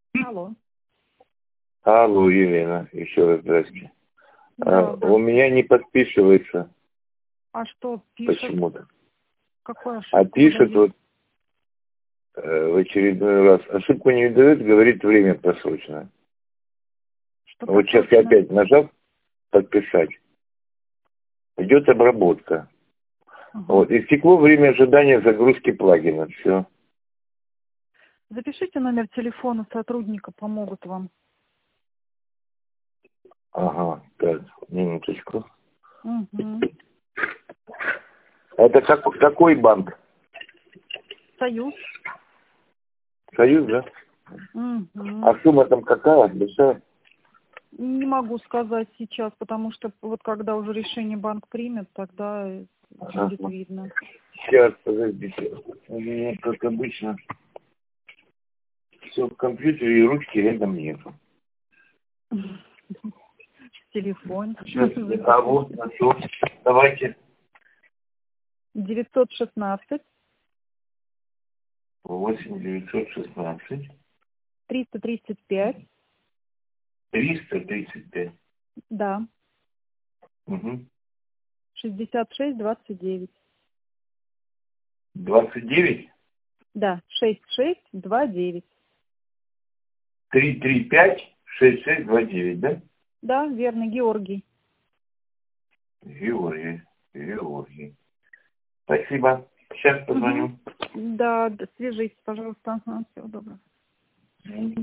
Алло. Алло, Елена, еще раз здрасте. Да, да. У меня не подписывается А что пишет? почему-то. Какой ошибка? А пишет вот в очередной раз. Ошибку не дает, говорит, время просрочено. Что Вот сейчас я просрочено? опять нажал подписать. Идет обработка. Ага. Вот. Истекло время ожидания загрузки плагина. Все. Запишите номер телефона сотрудника, помогут вам. Ага, так, минуточку. Угу. Это какой банк? Союз. Союз, да? Угу. А сумма там какая? Большая? Не могу сказать сейчас, потому что вот когда уже решение банк примет, тогда будет видно. Сейчас, подождите. У меня, как обычно, все в компьютере и ручки рядом нету. Телефон. Сейчас, а вот нашел. Давайте. 916 8 916 335. 335. Да. Угу. 6629. 29 Да, 6629. 335 6629, да? Да, верно, Георгий. Георгий. Спасибо. Сейчас позвоню. Да, свяжитесь, пожалуйста. Ага, всего доброго.